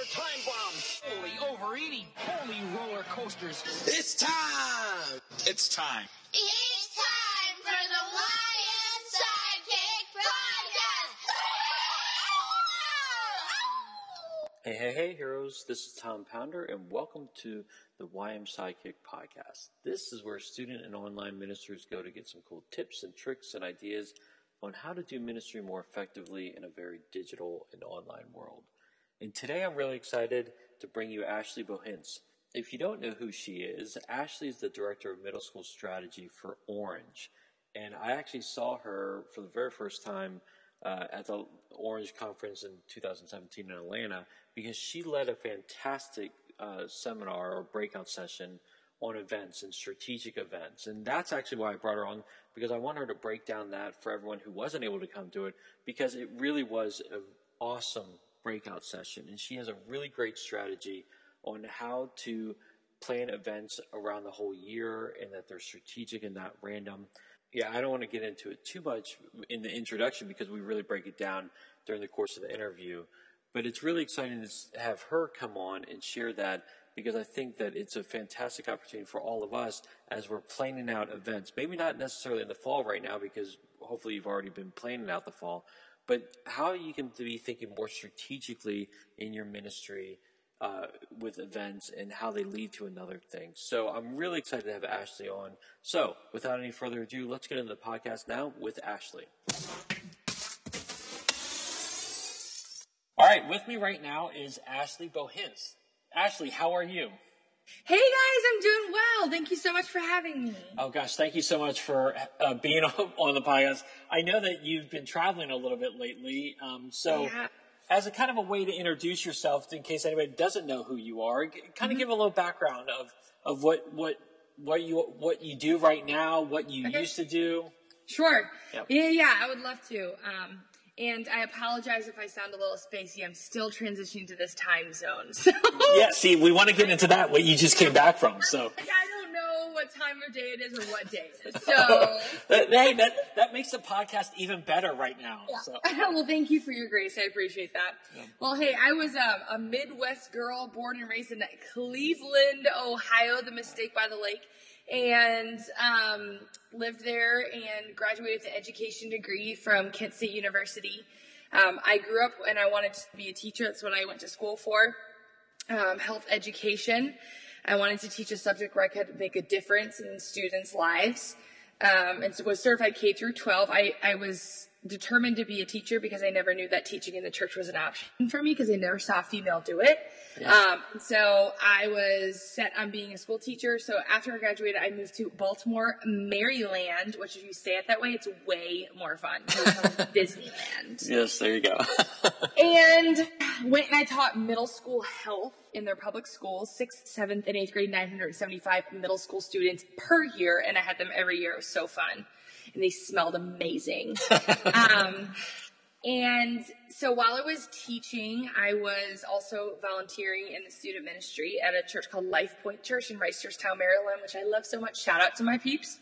time bomb. Holy overeating. Holy roller coasters. It's time. It's time. It's time for the YM Sidekick Podcast. Hey, heroes. This is Tom Pounder, and welcome to the YM Sidekick Podcast. This is where student and online ministers go to get some cool tips and tricks and ideas on how to do ministry more effectively in a very digital and online world. And today I'm really excited to bring you Ashley Bohins. If you don't know who she is, Ashley is the Director of Middle School Strategy for Orange. And I actually saw her for the very first time at the Orange Conference in 2017 in Atlanta because she led a fantastic seminar or breakout session on events and strategic events. And that's actually why I brought her on, because I want her to break down that for everyone who wasn't able to come to it, because it really was an awesome breakout session. And she has a really great strategy on how to plan events around the whole year and that they're strategic and not random. Yeah, I don't want to get into it too much in the introduction because we really break it down during the course of the interview. But it's really exciting to have her come on and share that, because I think that it's a fantastic opportunity for all of us as we're planning out events. Maybe not necessarily in the fall right now, because hopefully you've already been planning out the fall, but how you can be thinking more strategically in your ministry with events and how they lead to another thing. So I'm really excited to have Ashley on. So without any further ado, let's get into the podcast now with Ashley. All right, with me right now is Ashley Bohins. Ashley, how are you? Hey guys, I'm doing well. Thank you so much for having me. Oh gosh, thank you so much for being on the podcast. I know that you've been traveling a little bit lately, Yeah. As a kind of a way to introduce yourself, in case anybody doesn't know who you are, kind of give a little background of what you do right now, what you used to do. Sure. Yep. Yeah, I would love to. And I apologize if I sound a little spacey. I'm still transitioning to this time zone. So Yeah, see, we want to get into that, what you just came back from. So I don't know what time of day it is or what day it is. So that makes the podcast even better right now. yeah. So. Well, thank you for your grace. I appreciate that. Yeah. Well, hey, I was a Midwest girl born and raised in Cleveland, Ohio, the Mistake by the Lake. And lived there and graduated with an education degree from Kent State University. I grew up and I wanted to be a teacher. That's what I went to school for, health education. I wanted to teach a subject where I could make a difference in students' lives. And so was certified K through 12. I was determined to be a teacher because I never knew that teaching in the church was an option for me because I never saw a female do it. Yeah. So I was set on being a school teacher. So after I graduated, I moved to Baltimore, Maryland, which if you say it that way, it's way more fun. Disneyland. Yes, there you go. And I taught middle school health in their public schools, 6th, 7th, and 8th grade, 975 middle school students per year. And I had them every year. It was so fun. And they smelled amazing. And so while I was teaching, I was also volunteering in the student ministry at a church called Life Point Church in Reisterstown, Maryland, which I love so much. Shout out to my peeps.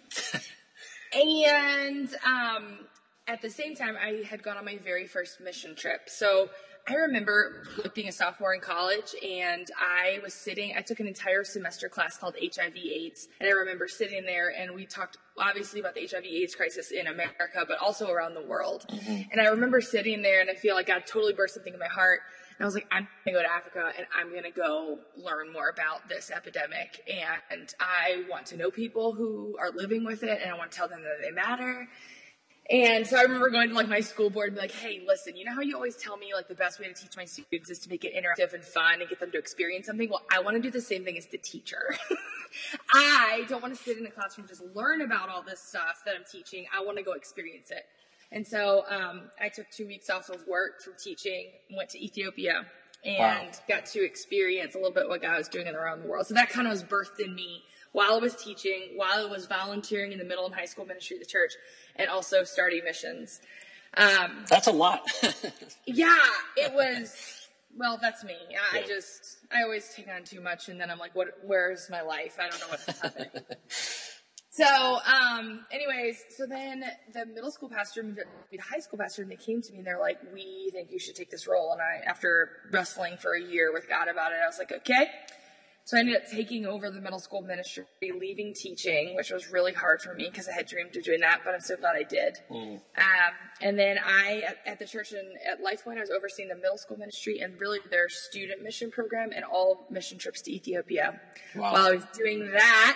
And at the same time, I had gone on my very first mission trip. So I remember being a sophomore in college, and I took an entire semester class called HIV/AIDS, and I remember sitting there, and we talked obviously about the HIV/AIDS crisis in America, but also around the world. Mm-hmm. And I remember sitting there, and I feel like God totally burst something in my heart, and I was like, I'm going to go to Africa, and I'm going to go learn more about this epidemic, and I want to know people who are living with it, and I want to tell them that they matter. And so I remember going to my school board and be like, hey, listen, you know how you always tell me the best way to teach my students is to make it interactive and fun and get them to experience something? Well, I want to do the same thing as the teacher. I don't want to sit in the classroom and just learn about all this stuff that I'm teaching. I want to go experience it. And so I took 2 weeks off of work from teaching, went to Ethiopia, and got to experience a little bit what God was doing around the world. So that kind of was birthed in me while I was teaching, while I was volunteering in the middle and high school ministry of the church, and also starting missions. That's a lot. Yeah, it was, well, that's me. I always take on too much, and then I'm like, where's my life? I don't know what's happening. So, anyways, so then the middle school pastor moved up to be the high school pastor, and they came to me and they're like, we think you should take this role. And I, after wrestling for a year with God about it, I was like, okay. So I ended up taking over the middle school ministry, leaving teaching, which was really hard for me because I had dreamed of doing that, but I'm so glad I did. And then at the church and at LifePoint, I was overseeing the middle school ministry and really their student mission program and all mission trips to Ethiopia. Wow. While I was doing that,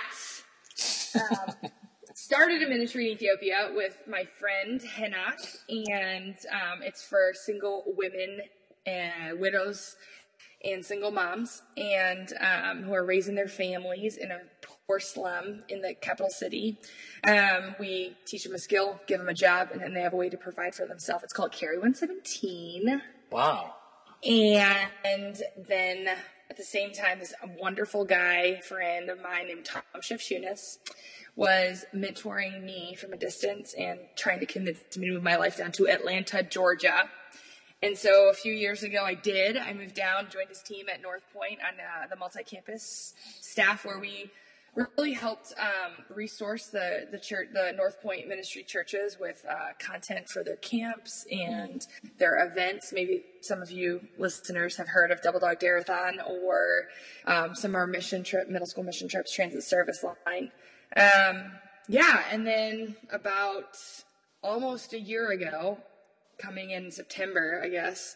started a ministry in Ethiopia with my friend Henak, and it's for single women and widows and single moms, and who are raising their families in a poor slum in the capital city. We teach them a skill, give them a job, and then they have a way to provide for themselves. It's called Carry 117. Wow. And then at the same time, this wonderful guy friend of mine named Tom Shefchunas was mentoring me from a distance and trying to convince me to move my life down to Atlanta, Georgia. And so a few years ago, I moved down, joined his team at North Point on the multi-campus staff, where we really helped resource the church, the North Point ministry churches with content for their camps and their events. Maybe some of you listeners have heard of Double Dog Dare-a-thon or some of our middle school mission trips, transit service line. And then about almost a year ago, coming in September, I guess,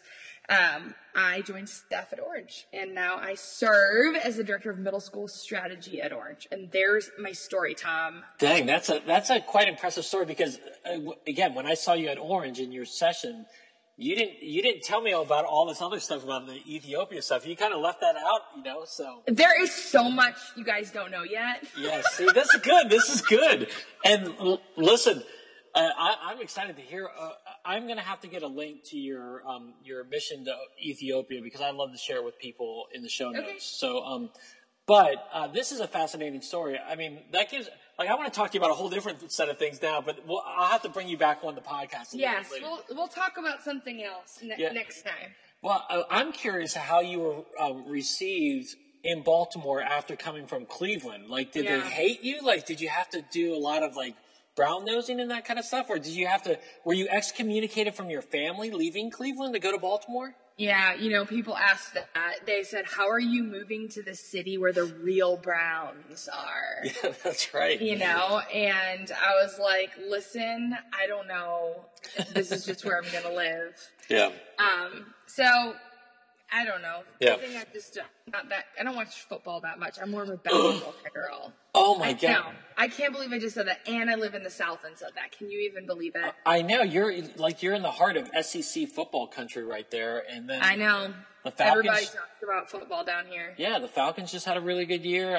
I joined staff at Orange, and now I serve as the director of middle school strategy at Orange. And there's my story, Tom. Dang, that's a quite impressive story, because again, when I saw you at Orange in your session, you didn't tell me about all this other stuff about the Ethiopia stuff. You kind of left that out, so. There is so much you guys don't know yet. Yeah, see, this is good. This is good. And listen, I'm excited to hear. I'm going to have to get a link to your mission to Ethiopia, because I love to share it with people in the show notes. Okay. So, but this is a fascinating story. I mean, that gives. I want to talk to you about a whole different set of things now, but I'll have to bring you back on the podcast. Yes, we'll talk about something else next time. Well, I'm curious how you were received in Baltimore after coming from Cleveland. Did they hate you? Did you have to do a lot of brown nosing and that kind of stuff, or were you excommunicated from your family leaving Cleveland to go to Baltimore? Yeah, people ask that. They said, how are you moving to the city where the real Browns are? Yeah, that's right. And I was like, listen, I don't know. This is just where I'm going to live. Yeah. So, I don't know. Yeah. I think I'm just I don't watch football that much. I'm more of a basketball girl. Oh my God. No, I can't believe I just said that. And I live in the South and said that. Can you even believe it? I know. You're in the heart of SEC football country right there. And then I know. The Falcons, everybody talks about football down here. Yeah, the Falcons just had a really good year.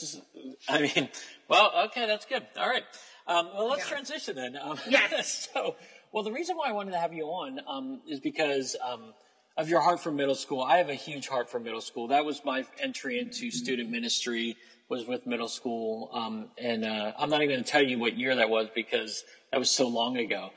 Well, okay, that's good. All right. Let's transition then. Yes. The reason why I wanted to have you on is because of your heart for middle school. I have a huge heart for middle school. That was my entry into student ministry, was with middle school. And I'm not even going to tell you what year that was, because that was so long ago.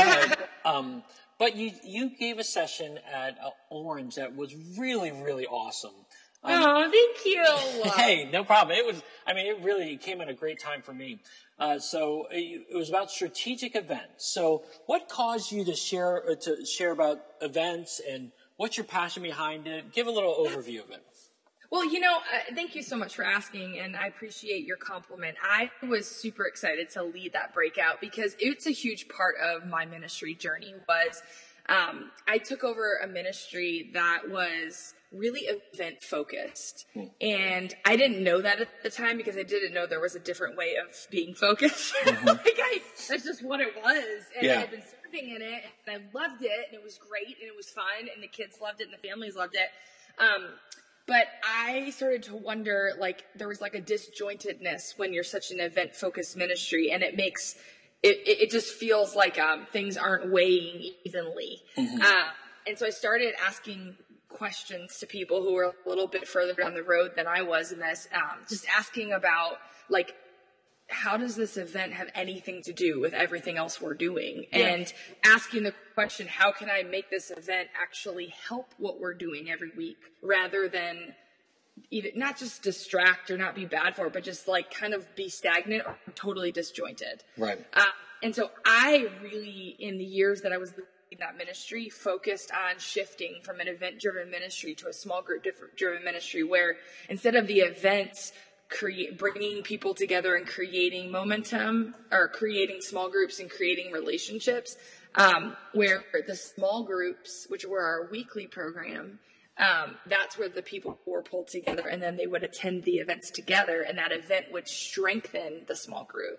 But you gave a session at Orange that was really, really awesome. Thank you. Hey, no problem. It really came at a great time for me. So it was about strategic events. So what caused you to share about events, and what's your passion behind it? Give a little overview of it. Well, thank you so much for asking, and I appreciate your compliment. I was super excited to lead that breakout, because it's a huge part of my ministry journey. I took over a ministry that was really event focused, and I didn't know that at the time, because I didn't know there was a different way of being focused. That's just what it was, and I had been serving in it, and I loved it, and it was great, and it was fun, and the kids loved it, and the families loved it. But I started to wonder, there was a disjointedness when you're such an event-focused ministry, and it just feels like things aren't weighing evenly. And so I started asking questions to people who were a little bit further down the road than I was in this, just asking about, how does this event have anything to do with everything else we're doing? Yeah. And asking the question, how can I make this event actually help what we're doing every week, rather than either not just distract or not be bad for it, but just like kind of be stagnant or totally disjointed. Right. And so I really, in the years that I was in that ministry, focused on shifting from an event-driven ministry to a small group driven ministry, where instead of the events bringing people together and creating momentum, or creating small groups and creating relationships, where the small groups, which were our weekly program, that's where the people were pulled together, and then they would attend the events together, and that event would strengthen the small group.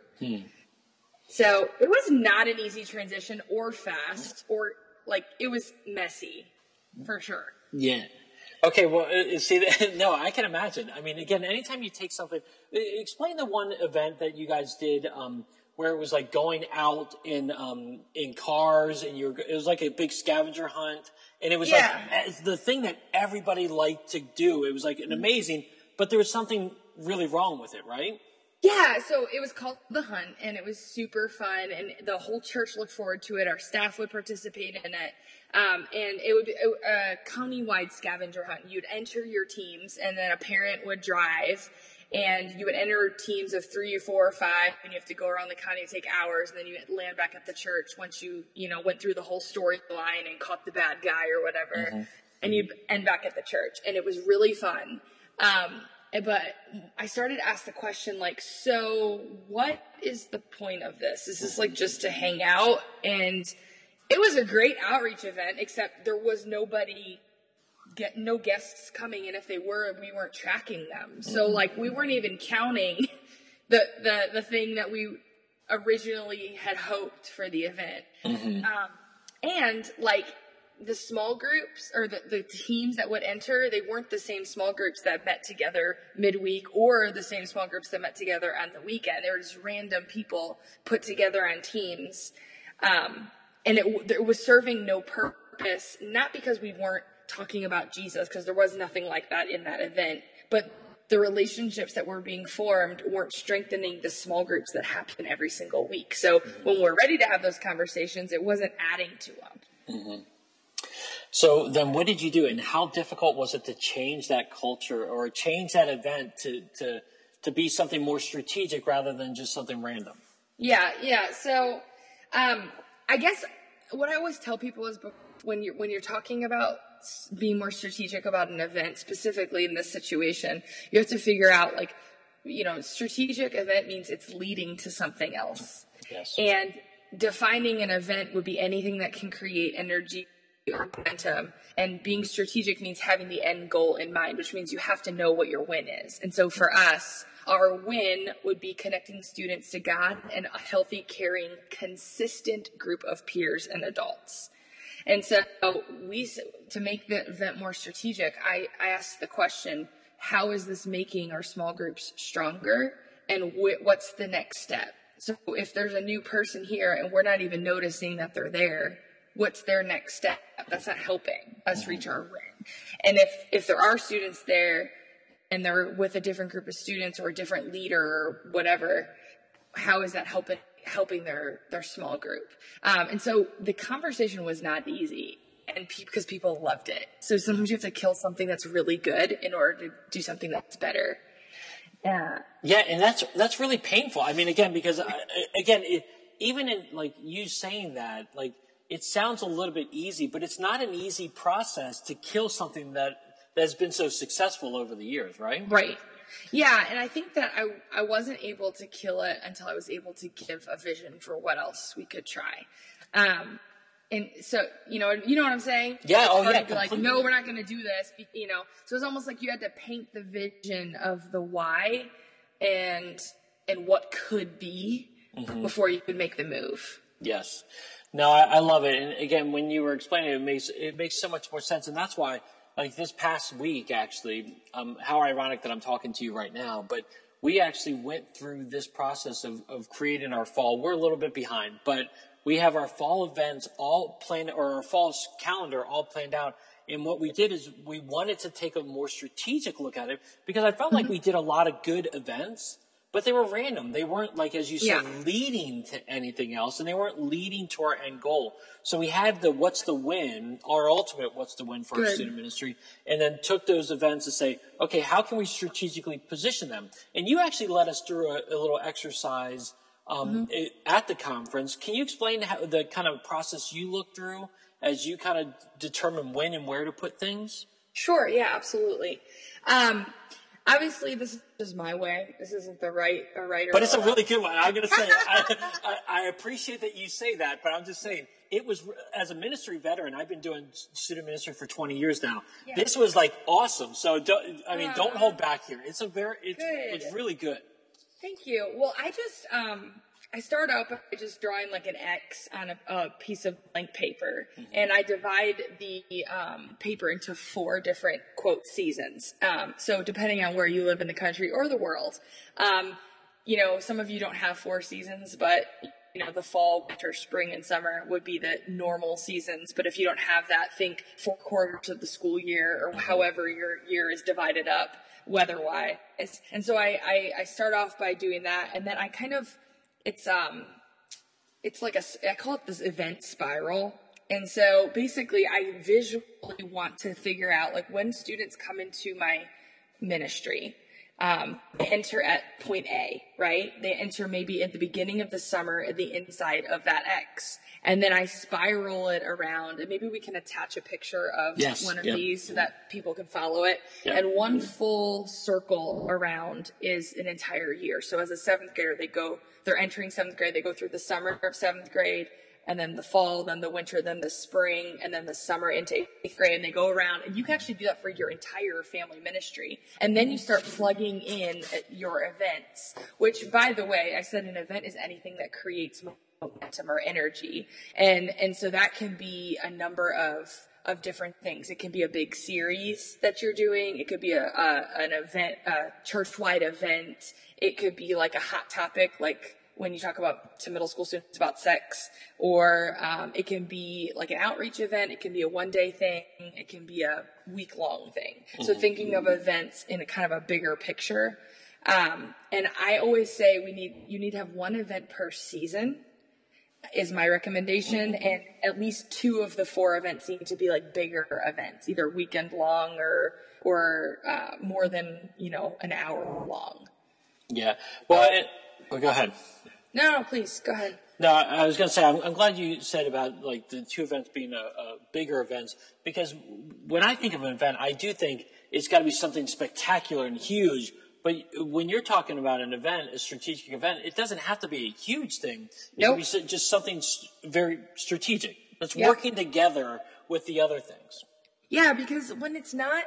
So it was not an easy transition or fast, or like it was messy for sure. Yeah. Okay, well, see, no, I can imagine. I mean, again, anytime you take something, explain the one event that you guys did, where it was like going out in cars, and it was like a big scavenger hunt, and it was like the thing that everybody liked to do. It was like an amazing, but there was something really wrong with it, right? Yeah, so it was called The Hunt, and it was super fun, and the whole church looked forward to it. Our staff would participate in it, and it would be a county-wide scavenger hunt. You'd enter your teams, and then a parent would drive, and you would enter teams of 3 or 4 or 5, and you have to go around the county and take hours, and then you land back at the church once you went through the whole storyline and caught the bad guy or whatever, and you'd end back at the church, and it was really fun. But I started to ask the question, like, so what is the point of this? Is this like just to hang out? And it was a great outreach event, except there was no guests coming, and if they were, we weren't tracking them. So like we weren't even counting the thing that we originally had hoped for the event. And like the small groups, or the teams that would enter, they weren't the same small groups that met together midweek or the same small groups that met together on the weekend. They were just random people put together on teams. And it was serving no purpose, not because we weren't talking about Jesus, because there was nothing like that in that event, but the relationships that were being formed weren't strengthening the small groups that happen every single week. So when we're ready to have those conversations, it wasn't adding to them. So then what did you do, and how difficult was it to change that culture or change that event to be something more strategic rather than just something random? Yeah. So I guess what I always tell people is when you're talking about being more strategic about an event, specifically in this situation, you have to figure out, like, strategic event means it's leading to something else. Yes. And defining an event would be anything that can create energy or momentum, and being strategic means having the end goal in mind, which means you have to know what your win is. And so for us, our win would be connecting students to God and a healthy, caring, consistent group of peers and adults. And so to make the event more strategic, I asked the question, how is this making our small groups stronger, and what's the next step? So if there's a new person here and we're not even noticing that they're there, what's their next step? That's not helping us reach our win. And if there are students there and they're with a different group of students or a different leader or whatever, how is that helping their small group? And so the conversation was not easy, and because people loved it. So sometimes you have to kill something that's really good in order to do something that's better. Yeah, and that's really painful. I mean, again, because even in like you saying that, like, it sounds a little bit easy, but it's not an easy process to kill something that has been so successful over the years, right? Right. Yeah, and I think that I wasn't able to kill it until I was able to give a vision for what else we could try. And so, you know what I'm saying? Yeah, it's hard yeah. to be like, no, we're not going to do this, So it's almost like you had to paint the vision of the why and what could be before you could make the move. Yes. No, I love it. And again, when you were explaining it, it makes so much more sense. And that's why, like this past week, actually, how ironic that I'm talking to you right now, but we actually went through this process of creating our fall. We're a little bit behind, but we have our fall events all planned, or our fall calendar all planned out. And what we did is we wanted to take a more strategic look at it, because I felt like we did a lot of good events, but they were random. They weren't, like, as you said, Yeah. leading to anything else, and they weren't leading to our end goal. So we had the what's the win, our ultimate what's the win for our Good. student ministry, and then took those events to say, okay, how can we strategically position them? And you actually led us through a little exercise at the conference. Can you explain how the kind of process you look through as you kind of determine when and where to put things? Sure. Yeah, absolutely. Obviously, this is my way. This isn't the right or But it's a really good one. I'm going to say, I appreciate that you say that, but I'm just saying, it was, as a ministry veteran, I've been doing student ministry for 20 years now. Yeah. This was like awesome. So don't hold back here. It's really good. Thank you. Well, I start out by just drawing like an X on a piece of blank paper, and I divide the paper into 4 different, quote, seasons. So depending on where you live in the country or the world, some of you don't have 4 seasons, but the fall, winter, spring, and summer would be the normal seasons. But if you don't have that, think 4 quarters of the school year, or however your year is divided up weather-wise. And so I start off by doing that, and then I kind of, it's like I call it this event spiral. And so basically I visually want to figure out, like, when students come into my ministry, they enter at point A, right? They enter maybe at the beginning of the summer at the inside of that X. And then I spiral it around, and maybe we can attach a picture of one of these so that people can follow it. Yep. And one full circle around is an entire year. So as a 7th grader, they're entering 7th grade, they go through the summer of 7th grade, and then the fall, then the winter, then the spring, and then the summer into 8th grade, and they go around. And you can actually do that for your entire family ministry. And then you start plugging in your events, which, by the way, I said an event is anything that creates momentum or energy. And so that can be a number of different things. It can be a big series that you're doing. It could be an event, a church-wide event. It could be like a hot topic, like when you talk to middle school students about sex, or it can be like an outreach event. It can be a one-day thing. It can be a week-long thing. So thinking of events in a kind of a bigger picture. And I always say you need to have 1 event per season is my recommendation, and at least 2 of the 4 events need to be like bigger events, either weekend long or more than an hour long. Yeah. Well, go ahead. No, please go ahead. No, I was going to say, I'm glad you said about like the 2 events being a bigger events, because when I think of an event, I do think it's got to be something spectacular and huge. But when you're talking about an event, a strategic event, it doesn't have to be a huge thing. It can be just something very strategic that's working together with the other things. Yeah, because when it's not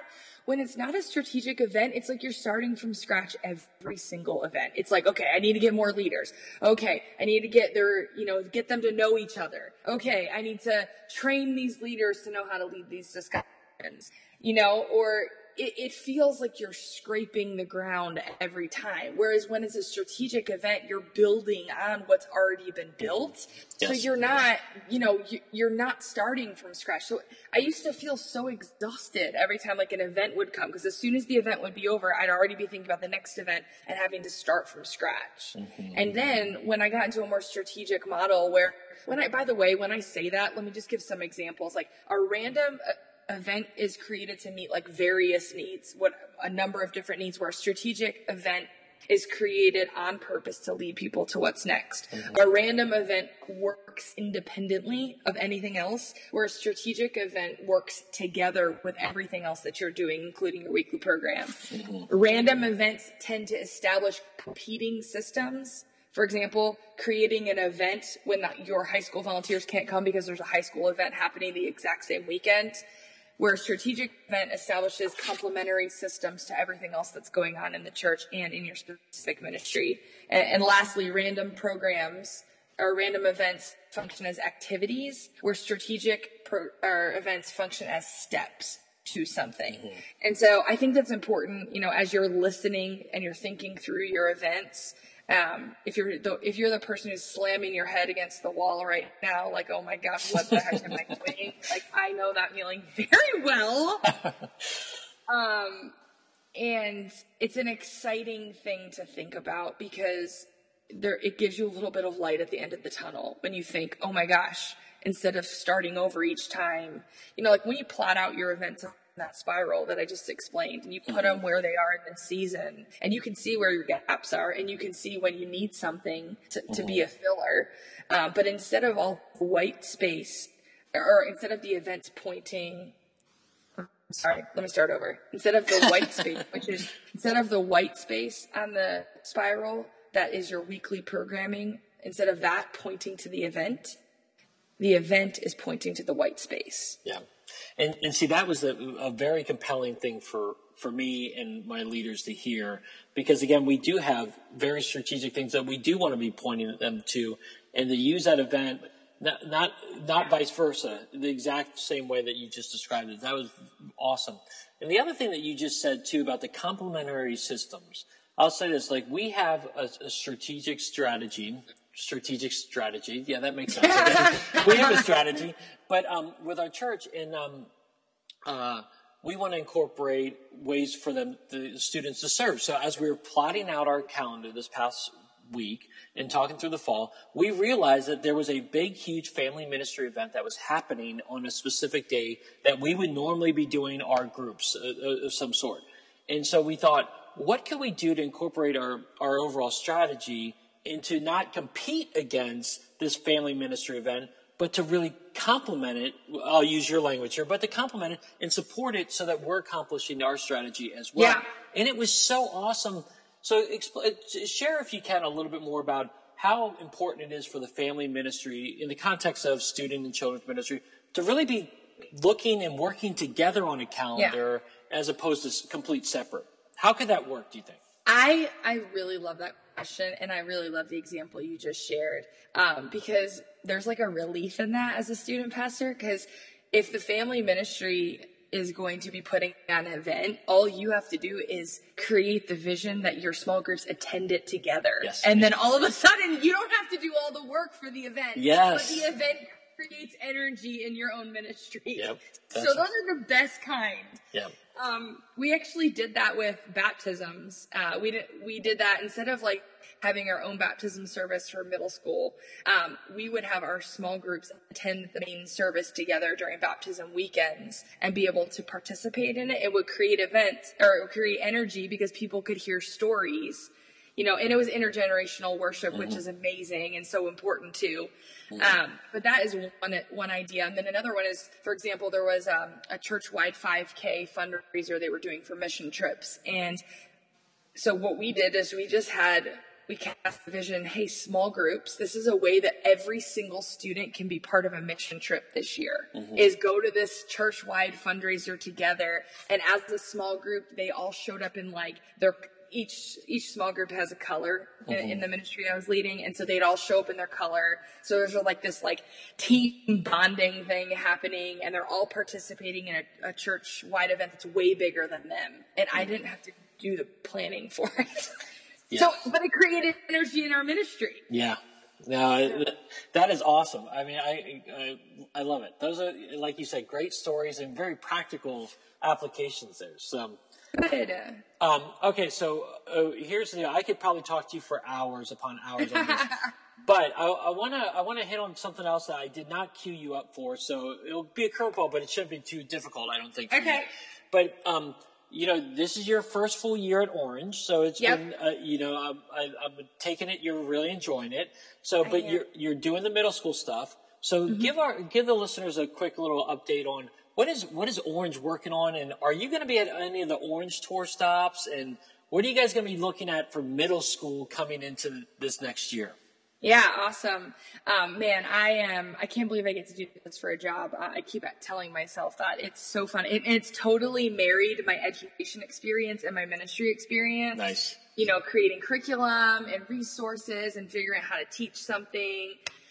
a strategic event, it's like you're starting from scratch every single event. It's like, okay, I need to get more leaders. Okay, I need to get get them to know each other. Okay, I need to train these leaders to know how to lead these discussions. Or it feels like you're scraping the ground every time. Whereas when it's a strategic event, you're building on what's already been built. Yes. So you're not, you're not starting from scratch. So I used to feel so exhausted every time like an event would come, because as soon as the event would be over, I'd already be thinking about the next event and having to start from scratch. Mm-hmm. And then when I got into a more strategic model when I say that, let me just give some examples. Like a random event is created to meet like various needs, a number of different needs, where a strategic event is created on purpose to lead people to what's next. Mm-hmm. A random event works independently of anything else, where a strategic event works together with everything else that you're doing, including your weekly program. Mm-hmm. Random events tend to establish competing systems. For example, creating an event when your high school volunteers can't come because there's a high school event happening the exact same weekend, where a strategic event establishes complementary systems to everything else that's going on in the church and in your specific ministry. And lastly, random programs or random events function as activities, where strategic events function as steps to something. Mm-hmm. And so I think that's important, as you're listening and you're thinking through your events. If you're the person who's slamming your head against the wall right now, like, oh my gosh, what the heck am I doing? Like, I know that feeling very well. And it's an exciting thing to think about because it gives you a little bit of light at the end of the tunnel when you think, oh my gosh, instead of starting over each time, like when you plot out your events in that spiral that I just explained, and you put them where they are in the season, and you can see where your gaps are, and you can see when you need something to be a filler. But instead of all white space, or instead of the events pointing, sorry, let me start over. Instead of the white space, instead of the white space on the spiral, that is your weekly programming. Instead of that pointing to the event is pointing to the white space. Yeah. And see, that was a very compelling thing for me and my leaders to hear, because again, we do have very strategic things that we do want to be pointing them to, and to use that event, not vice versa, the exact same way that you just described it. That was awesome. And the other thing that you just said too about the complementary systems, I'll say this, like we have a strategic strategy. Yeah, that makes sense. We have a strategy, but with our church, and we want to incorporate ways for the students to serve. So as we were plotting out our calendar this past week and talking through the fall, we realized that there was a big, huge family ministry event that was happening on a specific day that we would normally be doing our groups of some sort. And so we thought, what can we do to incorporate our overall strategy and to not compete against this family ministry event, but to really complement it? I'll use your language here, but to complement it and support it so that we're accomplishing our strategy as well. Yeah. And it was so awesome. So share, if you can, a little bit more about how important it is for the family ministry in the context of student and children's ministry to really be looking and working together on a calendar as opposed to complete separate. How could that work, do you think? I really love that question, and I really love the example you just shared, because there's like a relief in that as a student pastor, because if the family ministry is going to be putting on an event, all you have to do is create the vision that your small groups attend it together. Yes. And then all of a sudden, you don't have to do all the work for the event. Yes. But the event creates energy in your own ministry. Yep. So those are the best kind. Yeah. We actually did that with baptisms. We did that instead of like having our own baptism service for middle school. We would have our small groups attend the main service together during baptism weekends and be able to participate in it. It would create events, or it would create energy because people could hear stories, and it was intergenerational worship, which is amazing and so important too. But that is one idea. And then another one is, for example, there was a church-wide 5K fundraiser they were doing for mission trips. And so what we did is we cast the vision, hey, small groups, this is a way that every single student can be part of a mission trip this year, is go to this church-wide fundraiser together. And as a small group, they all showed up in like each small group has a color in the ministry I was leading, and so they'd all show up in their color. So there's like this like team bonding thing happening, and they're all participating in a church-wide event that's way bigger than them. And I didn't have to do the planning for it. Yeah. But it created energy in our ministry. Yeah. No, that is awesome. I mean, I love it. Those are, like you said, great stories and very practical applications there. So. Good. Okay, so here's the deal. I could probably talk to you for hours upon hours on this, but I wanna hit on something else that I did not cue you up for. So it'll be a curveball, but it shouldn't be too difficult, I don't think. For Okay. You. But this is your first full year at Orange, so it's been I'm taking it. You're really enjoying it. So, but you're doing the middle school stuff. So give the listeners a quick little update on. What is Orange working on, and are you going to be at any of the Orange tour stops, and what are you guys going to be looking at for middle school coming into this next year? Yeah, awesome. Man, I can't believe I get to do this for a job. I keep telling myself that. It's so fun. It's totally married my education experience and my ministry experience. Nice. Creating curriculum and resources and figuring out how to teach something.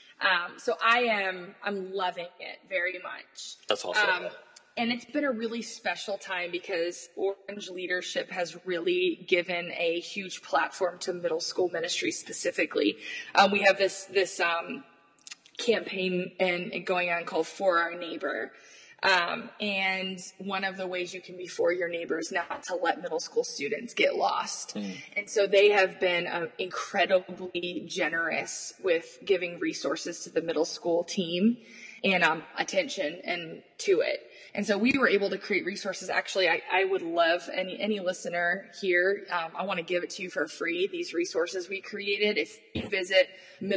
So I'm loving it very much. That's awesome. And it's been a really special time because Orange leadership has really given a huge platform to middle school ministry specifically. We have this campaign and going on called For Our Neighbor. And one of the ways you can be for your neighbors not to let middle school students get lost. And so they have been incredibly generous with giving resources to the middle school team and attention and to it. And so we were able to create resources. Actually, I would love any listener here. I want to give it to you for free. These resources we created. If you visit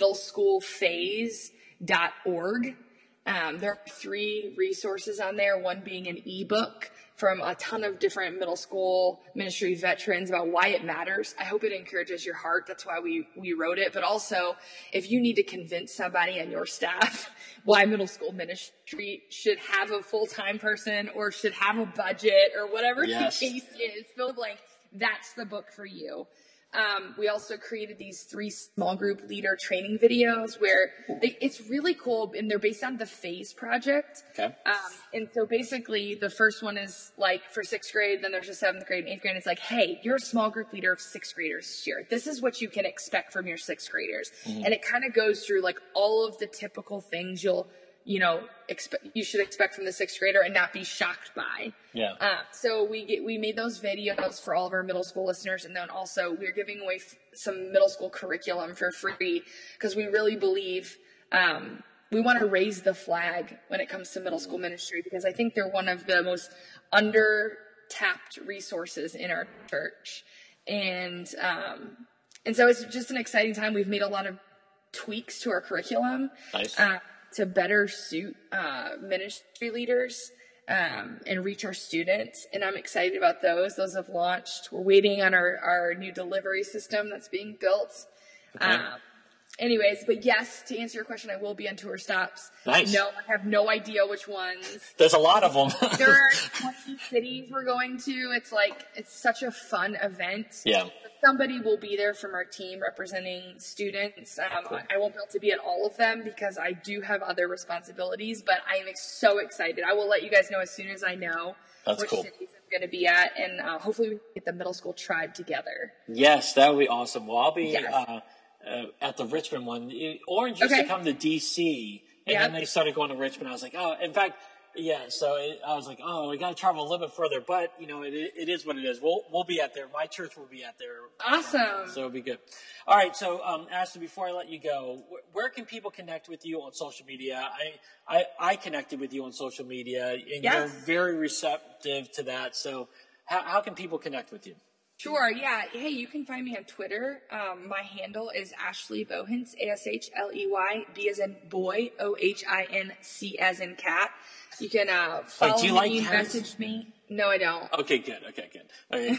middleschoolphase.org, there are 3 resources on there, one being an ebook from a ton of different middle school ministry veterans about why it matters. I hope it encourages your heart. That's why we wrote it. But also, if you need to convince somebody on your staff why middle school ministry should have a full-time person or should have a budget or whatever the case is, fill the blank, that's the book for you. We also created these 3 small group leader training videos where it's really cool, and they're based on the Phase Project. Okay. And so basically the first one is like for 6th grade, then there's a 7th grade and 8th grade. And it's like, hey, you're a small group leader of 6th graders this year. This is what you can expect from your 6th graders. And it kind of goes through like all of the typical things you should expect from the 6th grader and not be shocked by. Yeah. So we made those videos for all of our middle school listeners, and then also we're giving away some middle school curriculum for free because we really believe we want to raise the flag when it comes to middle school ministry, because I think they're one of the most under-tapped resources in our church. And so it's just an exciting time. We've made a lot of tweaks to our curriculum. Nice. To better suit ministry leaders and reach our students. And I'm excited about those. Those have launched. We're waiting on our new delivery system that's being built. Okay. Anyways, but yes, to answer your question, I will be on tour stops. Nice. No, I have no idea which ones. There's a lot of them. There are 20 cities we're going to. It's such a fun event. Yeah. Somebody will be there from our team representing students. Cool. I won't be able to be at all of them because I do have other responsibilities, but I am so excited. I will let you guys know as soon as I know which cool. cities I'm going to be at, and hopefully we can get the middle school tribe together. Yes, that would be awesome. Well, I'll be Yes. at the Richmond one. Orange used to come to D.C., and then they started going to Richmond. I was like, oh, in fact, yeah, so I was like, oh, we got to travel a little bit further, but, it is what it is. We'll be out there. My church will be out there. Awesome. So it'll be good. All right, so, Ashley, before I let you go, where can people connect with you on social media? I connected with you on social media, and you're very receptive to that, so how can people connect with you? Sure, yeah. Hey, you can find me on Twitter. My handle is Ashley Bohinc, ASHLEY, B as in boy, OHINC as in cat. You can follow me, message me. No, I don't. Okay, good. Okay, good.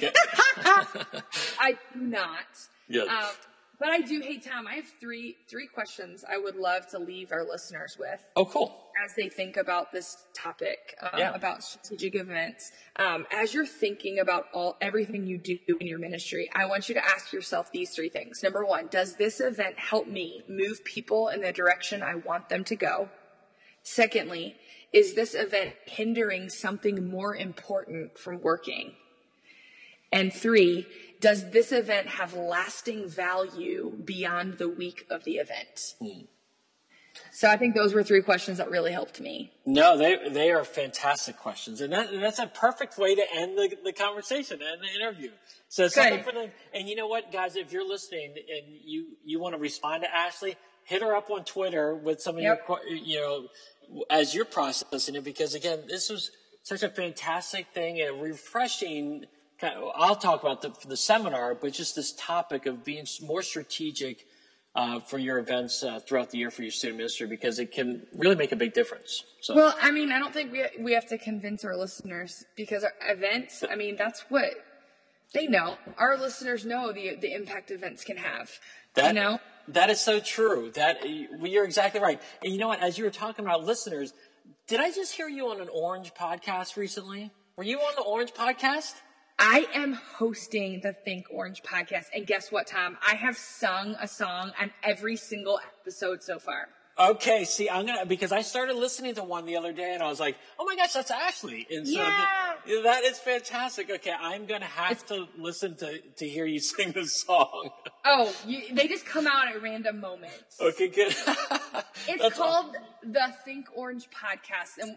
I do not. Yeah. But I do. Hey, Tom, I have three questions I would love to leave our listeners with. Oh, cool. As they think about this topic, about strategic events. As you're thinking about everything you do in your ministry, I want you to ask yourself these 3 things. Number 1, does this event help me move people in the direction I want them to go? Secondly, is this event hindering something more important from working? And 3, does this event have lasting value beyond the week of the event? So I think those were 3 questions that really helped me. No, they are fantastic questions. And that's a perfect way to end the conversation and the interview. So something for them. And you know what, guys, if you're listening and you want to respond to Ashley, hit her up on Twitter with some of your, as you're processing it, because again, this was such a fantastic thing and refreshing. I'll talk about the seminar, but just this topic of being more strategic for your events throughout the year for your student ministry, because it can really make a big difference. So. Well, I mean, I don't think we have to convince our listeners, because our events, I mean, that's what they know. Our listeners know the impact events can have. That is so true. You're exactly right. And you know what? As you were talking about listeners, did I just hear you on an Orange podcast recently? Were you on the Orange podcast? I am hosting the Think Orange podcast. And guess what, Tom? I have sung a song on every single episode so far. Okay, see, because I started listening to one the other day and I was like, oh my gosh, that's Ashley. And so that is fantastic. Okay, I'm going to have to listen to hear you sing this song. Oh, they just come out at random moments. Okay, good. It's called the Think Orange podcast.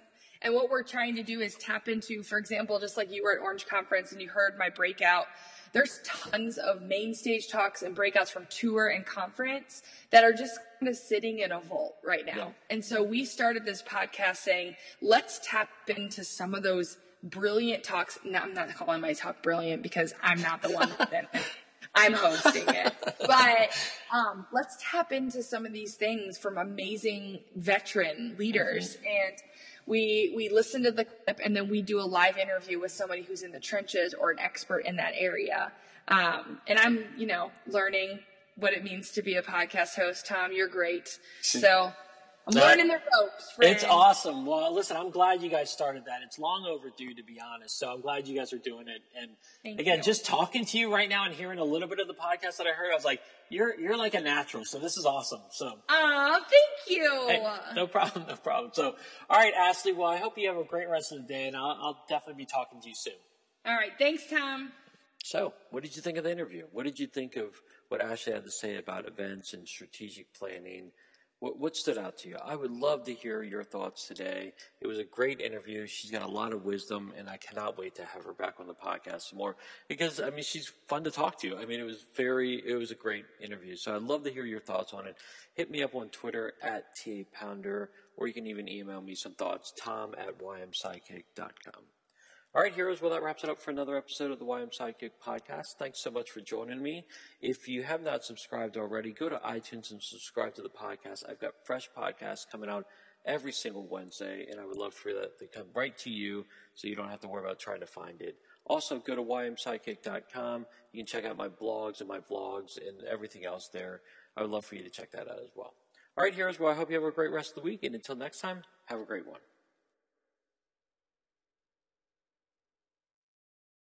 And what we're trying to do is tap into, for example, just like you were at Orange Conference and you heard my breakout, there's tons of main stage talks and breakouts from tour and conference that are just kind of sitting in a vault right now. Yeah. And so we started this podcast saying, let's tap into some of those brilliant talks. Now, I'm not calling my talk brilliant because I'm not the one that I'm hosting it. But let's tap into some of these things from amazing veteran leaders. And we listen to the clip, and then we do a live interview with somebody who's in the trenches or an expert in that area. And I'm, learning what it means to be a podcast host. Tom, you're great. So I'm learning the ropes, friend. It's awesome. Well, listen, I'm glad you guys started that. It's long overdue, to be honest. So I'm glad you guys are doing it. And Thank you. Just talking to you right now and hearing a little bit of the podcast that I heard, I was like, you're like a natural. So this is awesome. So. Oh, thank you. Hey, no problem. So, all right, Ashley. Well, I hope you have a great rest of the day, and I'll definitely be talking to you soon. All right. Thanks, Tom. So, what did you think of the interview? What did you think of what Ashley had to say about events and strategic planning? What stood out to you? I would love to hear your thoughts today. It was a great interview. She's got a lot of wisdom, and I cannot wait to have her back on the podcast some more because, she's fun to talk to. It was a great interview. So I'd love to hear your thoughts on it. Hit me up on Twitter at @TAPounder, or you can even email me some thoughts, tom@ymsidekick.com. All right, heroes, well, that wraps it up for another episode of the YM Sidekick podcast. Thanks so much for joining me. If you have not subscribed already, go to iTunes and subscribe to the podcast. I've got fresh podcasts coming out every single Wednesday, and I would love for that to come right to you so you don't have to worry about trying to find it. Also, go to ymsidekick.com. You can check out my blogs and my vlogs and everything else there. I would love for you to check that out as well. All right, heroes, well, I hope you have a great rest of the week, and until next time, have a great one.